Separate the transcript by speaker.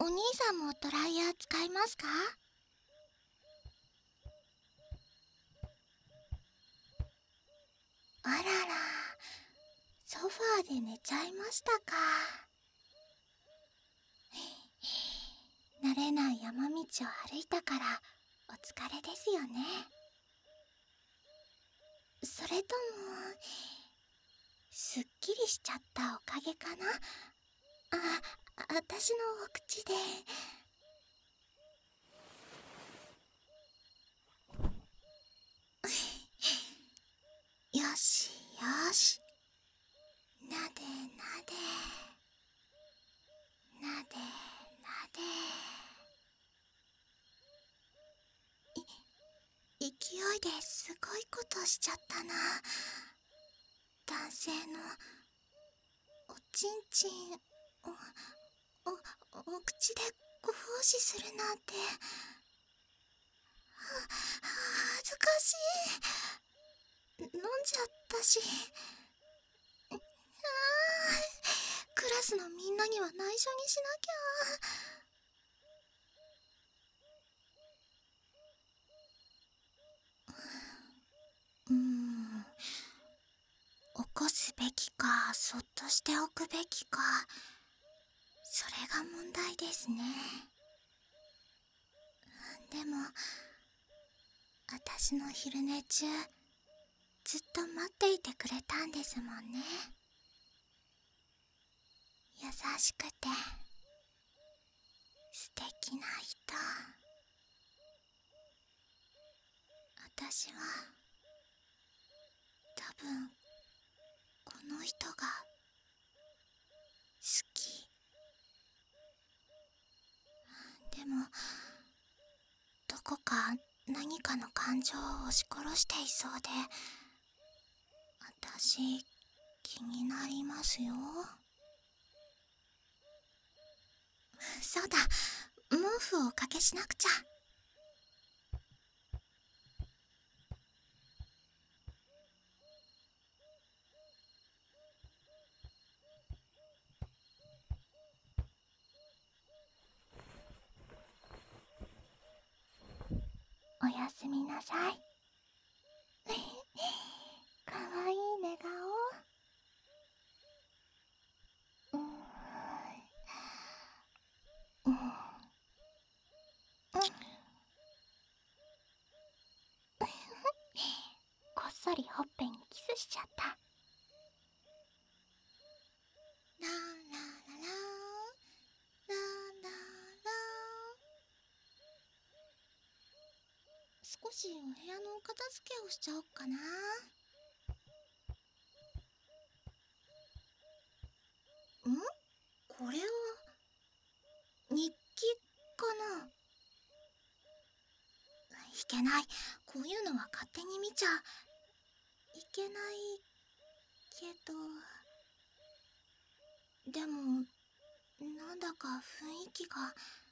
Speaker 1: お兄さんもドライヤー使いますか？あらら、ソファーで寝ちゃいましたか。慣れない山道を歩いたからお疲れですよね。それともすっきりしちゃったおかげかな。私のお口で。よしよし、なでなでなでなで。勢いですごいことしちゃったな。男性のおちんちんをお口でご奉仕するなんて恥ずかしい。飲んじゃったし。クラスのみんなには内緒にしなきゃ。起こすべきかそっとしておくべきか、それが問題ですね。でも私の昼寝中ずっと待っていてくれたんですもんね。優しくて素敵な人。私は多分この人が好き。でもどこか何かの感情を押し殺していそうで、私気になりますよ。そうだ、毛布をおかけしなくちゃ。おやすみなさい。かわいい寝顔。こっそりほっぺにキスしちゃった。ランララランランララン。少しお部屋の片付けをしちゃおっかな。これは日記かな。いけない。こういうのは勝手に見ちゃいけないけど、でもなんだか雰囲気が